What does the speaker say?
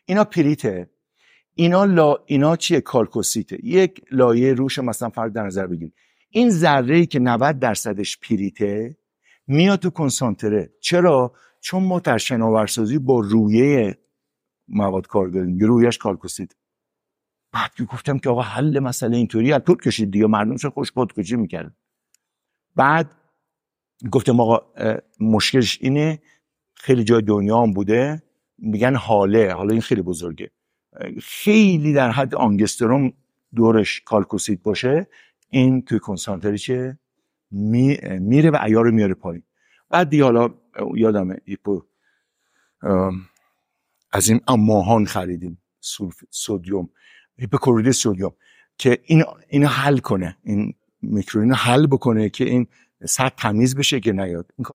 اینا پریته، اینا چیه؟ کالکوسیته. یک لایه روش مثلا فرض در نظر بگیر، این ذره‌ای که 90% پریته میاد تو کنسانتره. چرا؟ چون ما در شناورسازی با رویه مواد کار داریم، رویش کالکوسیت. بعد که گفتم که آقا حل مسئله اینطوری از طول کشید دیگه، مردم چه خوش خودکشی میکردن. بعد گفتم آقا مشکلش اینه، خیلی جای دنیا هم بوده میگن حالا این خیلی بزرگه، خیلی در حد آنگسترون دورش کالکوسیت باشه، این توی کنسانتری چه میره و عیار رو میاره پایین. بعد دیگه حالا یادمه از این ماهان خریدیم سدیم، هیپوکلورید سدیم، که اینو حل کنه، این میکروبینو حل بکنه که این سطح تمیز بشه که نیاد.